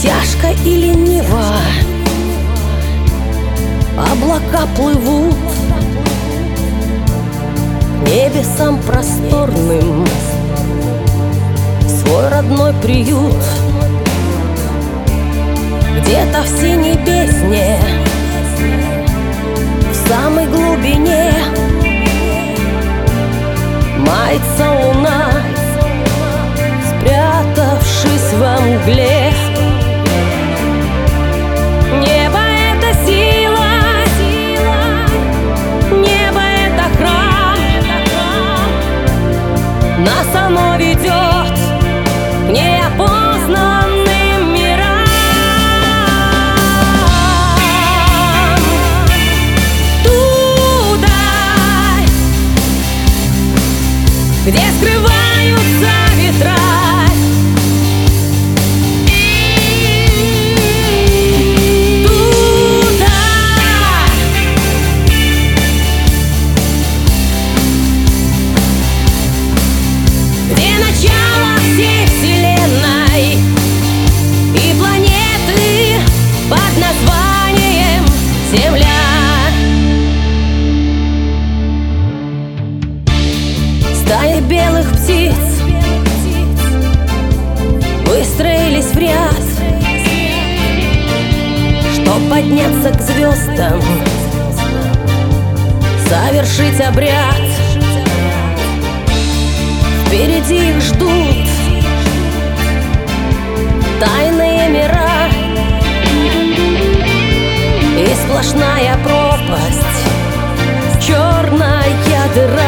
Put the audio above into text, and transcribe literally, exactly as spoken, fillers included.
Тяжко и лениво облака плывут к небесам просторным, свой родной приют. Где-то в синей бездне, в самой глубине мается луна, спрятавшись во мгле. Небо — это сила, небо — это храм, нас оно ведет к неопознанным мирам. Туда, где скрываются ветра, Земля. Стаи белых птиц выстроились в ряд, чтоб подняться к звездам, совершить обряд. Впереди их ждут тайные мира и сплошная пропасть, черная дыра.